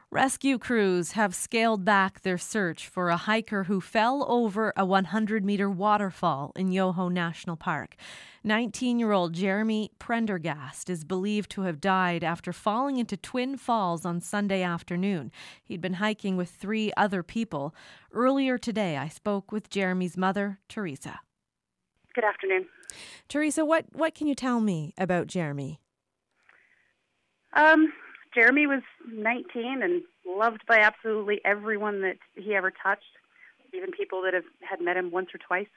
Rescue crews have scaled back their search for a hiker who fell over a 100-meter waterfall in Yoho National Park. 19-year-old Jeremy Prendergast is believed to have died after falling into Twin Falls on Sunday afternoon. He'd been hiking with 3 other people. Earlier today, I spoke with Jeremy's mother, Teresa. Good afternoon. Teresa, what can you tell me about Jeremy? Jeremy was 19 and loved by absolutely everyone that he ever touched, even people that had met him once or twice.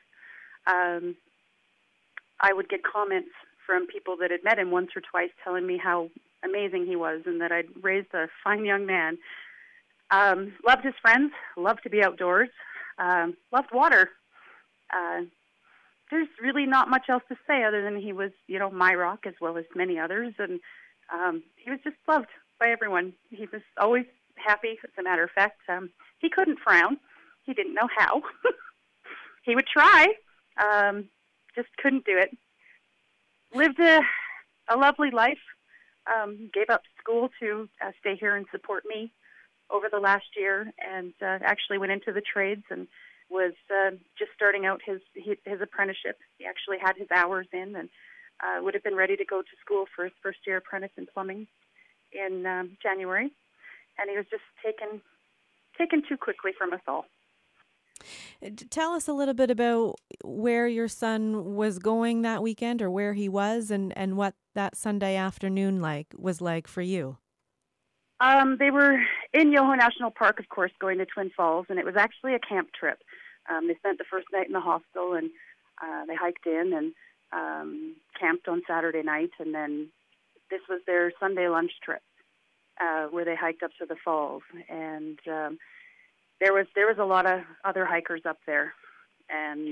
I would get comments from people that had met him once or twice telling me how amazing he was and that I'd raised a fine young man. Loved his friends, loved to be outdoors, loved water. There's really not much else to say other than he was, my rock as well as many others, and he was just loved by everyone. He was always happy. As a matter of fact, he couldn't frown. He didn't know how. He would try, just couldn't do it. Lived a lovely life. Gave up school to stay here and support me over the last year, and actually went into the trades and was just starting out his apprenticeship. He actually had his hours in and would have been ready to go to school for his first year apprentice in plumbing in January, and he was just taken too quickly from us all. Tell us a little bit about where your son was going that weekend, or where he was, and what that Sunday afternoon was like for you. They were in Yoho National Park, of course, going to Twin Falls, and it was actually a camp trip. They spent the first night in the hostel, and they hiked in and camped on Saturday night, and then this was their Sunday lunch trip, where they hiked up to the falls. And there was a lot of other hikers up there, and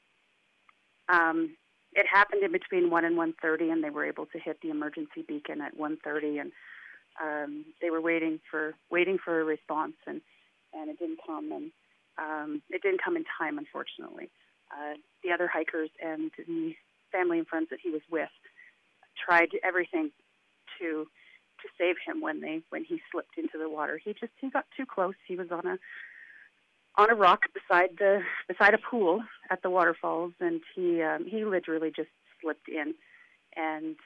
it happened in between 1 and 1:30, and they were able to hit the emergency beacon at 1:30, and they were waiting for a response, and it didn't come, and it didn't come in time, unfortunately. The other hikers and the family and friends that he was with tried everything to save him when he slipped into the water. He got too close. He was on a rock beside a pool at the waterfalls, and he literally just slipped in, and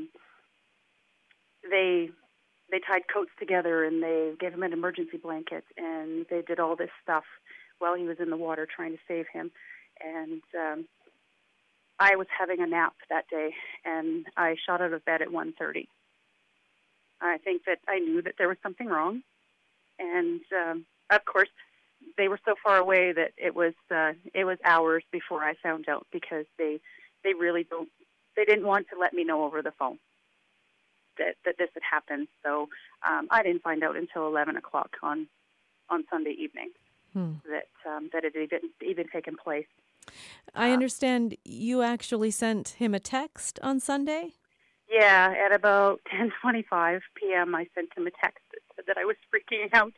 they tied coats together, and they gave him an emergency blanket, and they did all this stuff while he was in the water trying to save him. And I was having a nap that day, and I shot out of bed at 1:30. I think that I knew that there was something wrong, and of course, they were so far away that it was hours before I found out, because they didn't want to let me know over the phone that this had happened. So I didn't find out until 11 o'clock on Sunday evening that it had even taken place. I understand you actually sent him a text on Sunday? Yeah, at about 10:25 p.m. I sent him a text that said that I was freaking out.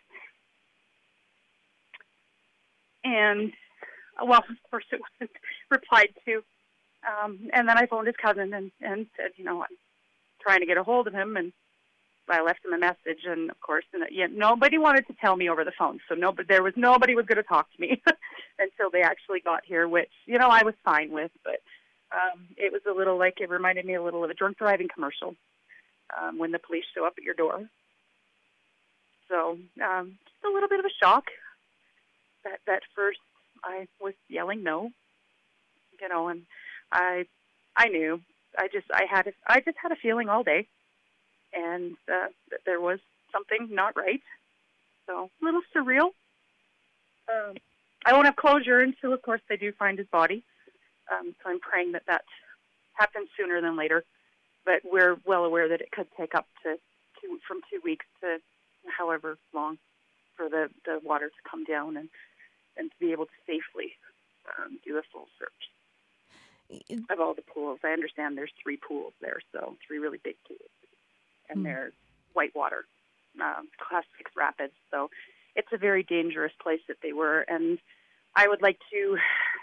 And, well, of course it wasn't replied to. And then I phoned his cousin and said, I'm trying to get a hold of him, and I left him a message, and of course, nobody wanted to tell me over the phone, so nobody was going to talk to me until they actually got here, which, I was fine with, but it was a little it reminded me a little of a drunk driving commercial when the police show up at your door. So just a little bit of a shock. That first I was yelling no, and I knew. I just had a feeling all day, and that there was something not right. So a little surreal. I won't have closure until, of course, they do find his body. So I'm praying that happens sooner than later. But we're well aware that it could take up from 2 weeks to however long for the water to come down and to be able to safely do a full search of all the pools. I understand there's 3 pools there, so 3 really big pools. And they're whitewater, Class 6 rapids. So it's a very dangerous place that they were. And I would like to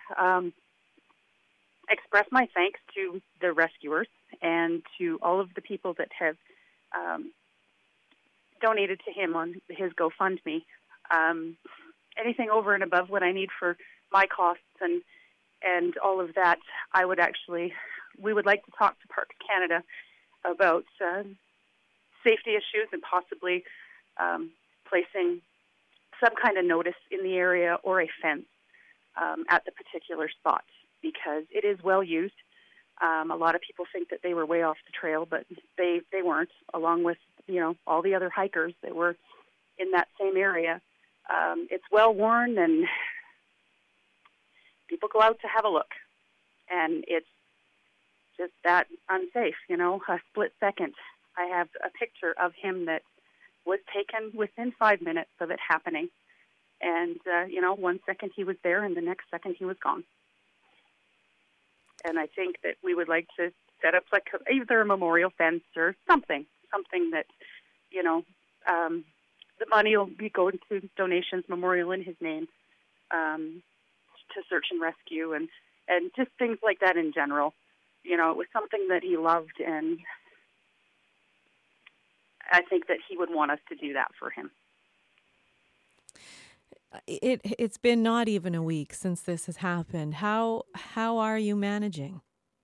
express my thanks to the rescuers and to all of the people that have donated to him on his GoFundMe. Anything over and above what I need for my costs and all of that, we would like to talk to Parks Canada about safety issues and possibly placing some kind of notice in the area or a fence at the particular spot, because it is well used. A lot of people think that they were way off the trail, but they weren't, along with, all the other hikers that were in that same area. It's well worn, and people go out to have a look, and it's just that unsafe, a split second. I have a picture of him that was taken within 5 minutes of it happening. And, 1 second he was there, and the next second he was gone. And I think that we would like to set up either a memorial fence or something that, the money will be going to donations, memorial in his name, to search and rescue, and just things like that in general. It was something that he loved, and I think that he would want us to do that for him. It's been not even a week since this has happened. How are you managing?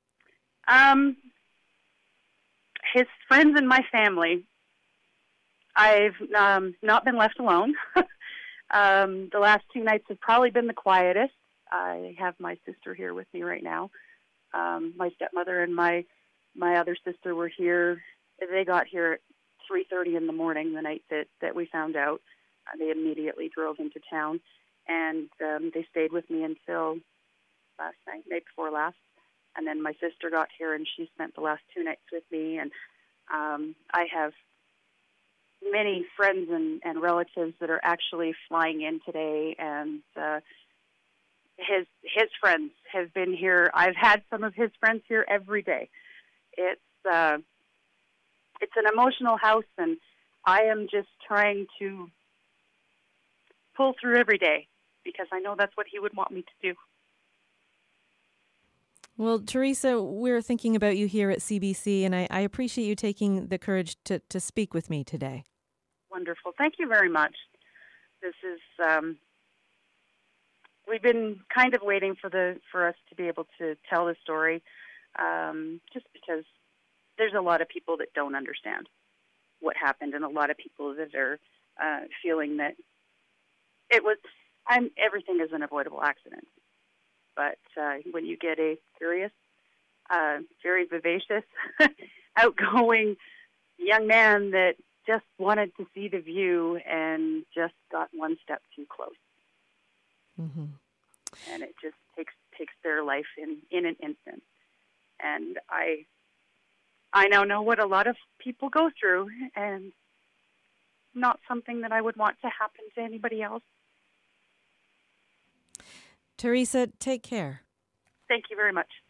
His friends and my family, I've not been left alone. The last 2 nights have probably been the quietest. I have my sister here with me right now. My stepmother and my other sister were here. They got here at 3:30 in the morning the night that we found out. They immediately drove into town, and they stayed with me until last night, night before last. And then my sister got here, and she spent the last 2 nights with me. And I have many friends and relatives that are actually flying in today, and his friends have been here. I've had some of his friends here every day. It's an emotional house, and I am just trying to pull through every day, because I know that's what he would want me to do. Well, Teresa, we're thinking about you here at CBC, and I appreciate you taking the courage to speak with me today. Wonderful. Thank you very much. This is, we've been kind of waiting for us to be able to tell the story, just because there's a lot of people that don't understand what happened, and a lot of people that are feeling that everything is an avoidable accident. But when you get a curious, very vivacious, outgoing young man that just wanted to see the view and just got one step too close, mm-hmm. and it just takes their life in an instant. And I now know what a lot of people go through, and not something that I would want to happen to anybody else. Teresa, take care. Thank you very much.